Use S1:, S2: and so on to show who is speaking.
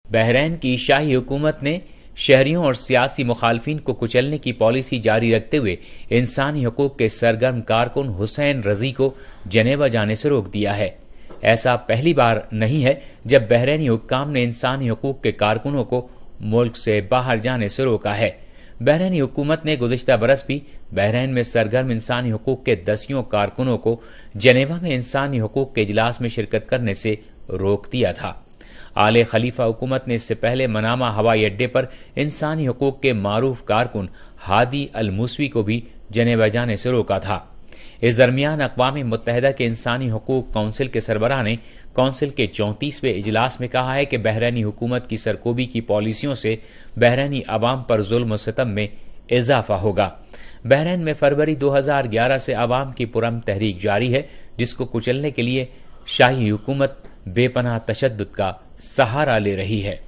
S1: بحرین کی شاہی حکومت نے شہریوں اور سیاسی مخالفین کو کچلنے کی پالیسی جاری رکھتے ہوئے انسانی حقوق کے سرگرم کارکن حسین رضی کو جنیوا جانے سے روک دیا ہے۔ ایسا پہلی بار نہیں ہے جب بحرینی حکام نے انسانی حقوق کے کارکنوں کو ملک سے باہر جانے سے روکا ہے۔ بحرینی حکومت نے گزشتہ برس بھی بحرین میں سرگرم انسانی حقوق کے 10 کارکنوں کو جنیوا میں انسانی حقوق کے اجلاس میں شرکت کرنے سے روک دیا تھا۔ آل خلیفہ حکومت نے اس سے پہلے منامہ ہوائی اڈے پر انسانی حقوق کے معروف کارکن ہادی الموسوی کو بھی جنیوا جانے سے روکا تھا۔ اس درمیان اقوام متحدہ کے انسانی حقوق کونسل کے سربراہ نے کونسل کے 34ویں اجلاس میں کہا ہے کہ بحرینی حکومت کی سرکوبی کی پالیسیوں سے بحرینی عوام پر ظلم و ستم میں اضافہ ہوگا۔ بحرین میں فروری 2011 سے عوام کی پرامن تحریک جاری ہے، جس کو کچلنے کے لیے شاہی حکومت بے پناہ تشدد کا سہارا لے رہی ہے۔